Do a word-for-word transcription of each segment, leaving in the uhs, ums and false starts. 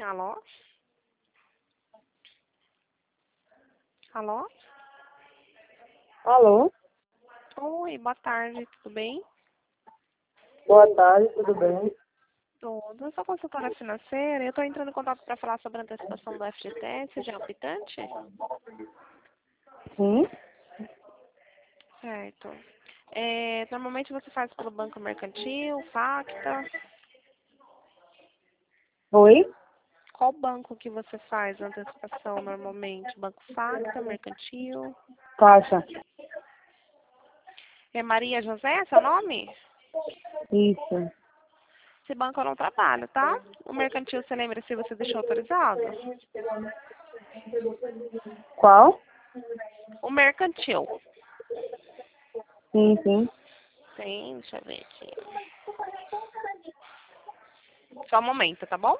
Alô? Alô? Alô? Oi, boa tarde, tudo bem? Boa tarde, tudo bem? Tudo. Eu sou consultora financeira e eu estou entrando em contato para falar sobre a antecipação do F G T S, já é optante? Sim? Certo. É, normalmente você faz pelo Banco Mercantil, Facta. Oi? Qual banco que você faz a antecipação normalmente? Banco Facta, Mercantil? Caixa. É Maria José, seu nome? Isso. Esse banco eu não trabalho, tá? O Mercantil, você lembra se você deixou autorizado? Qual? O Mercantil. Sim, sim. Tem, deixa eu ver aqui. Só um momento, tá bom?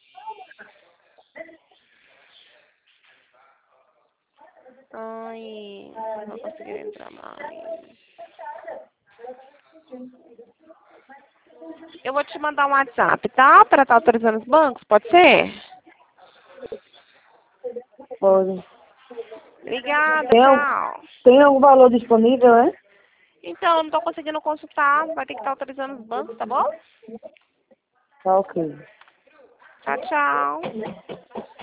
Ai, não vou conseguir entrar mais. Eu vou te mandar um WhatsApp, tá? Para estar autorizando os bancos, pode ser? Pode. Obrigada, Tem, al- tchau. tem algum valor disponível, é? Então, eu não tô conseguindo consultar, vai ter que estar autorizando os bancos, tá bom? Tá ok. Tchau, tchau.